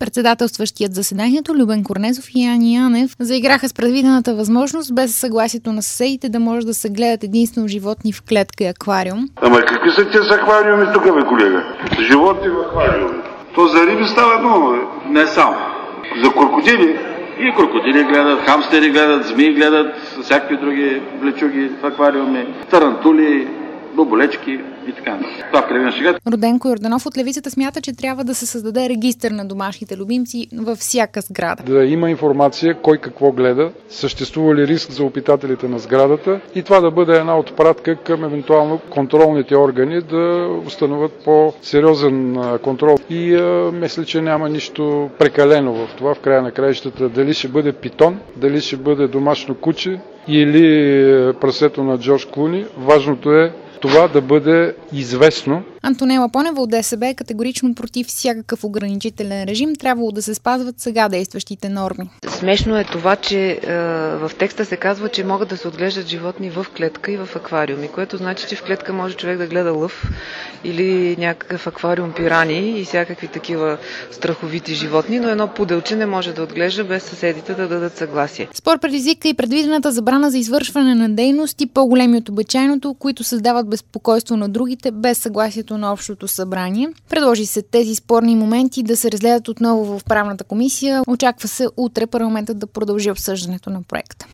Председателстващият заседанието Любен Корнезов и Ани Янев заиграха с предвидената възможност без съгласието на съседите да може да се гледат единствено животни в клетка и аквариум. Ама какви са тези аквариуми тук, бе, колега? Животни в аквариуми. То за риби става дума, бе. Не само. За крокодили. И крокодили гледат, хамстери гледат, змии гледат, всякакви други влечуги в аквариуми, тарантули, боболечки и така. Това в крайна шега. Роденко Йорданов от Левицата смята, че трябва да се създаде регистър на домашните любимци във всяка сграда. Да има информация кой какво гледа, съществува ли риск за обитателите на сградата и това да бъде една отпратка към евентуално контролните органи да установят по-сериозен контрол. И мисля, че няма нищо прекалено в това. В края на краищата дали ще бъде питон, дали ще бъде домашно куче или прасето на Джордж Клуни. Важното е това да бъде известно. Антонела Понева от ДСБ е категорично против всякакъв ограничителен режим. Трябвало да се спазват сега действащите норми. Смешно е това, че в текста се казва, че могат да се отглеждат животни в клетка и в аквариуми, което значи, че в клетка може човек да гледа лъв или някакъв аквариум пирани и всякакви такива страховити животни, но едно пуделче не може да отглежда без съседите да дадат съгласие. Спор предизвика и предвидената забрана за извършване на дейности по-големи от обичайното, които създават безпокойство на другите без съгласието на общото събрание. Предложи се тези спорни моменти да се разгледат отново в правната комисия. Очаква се утре парламентът да продължи обсъждането на проекта.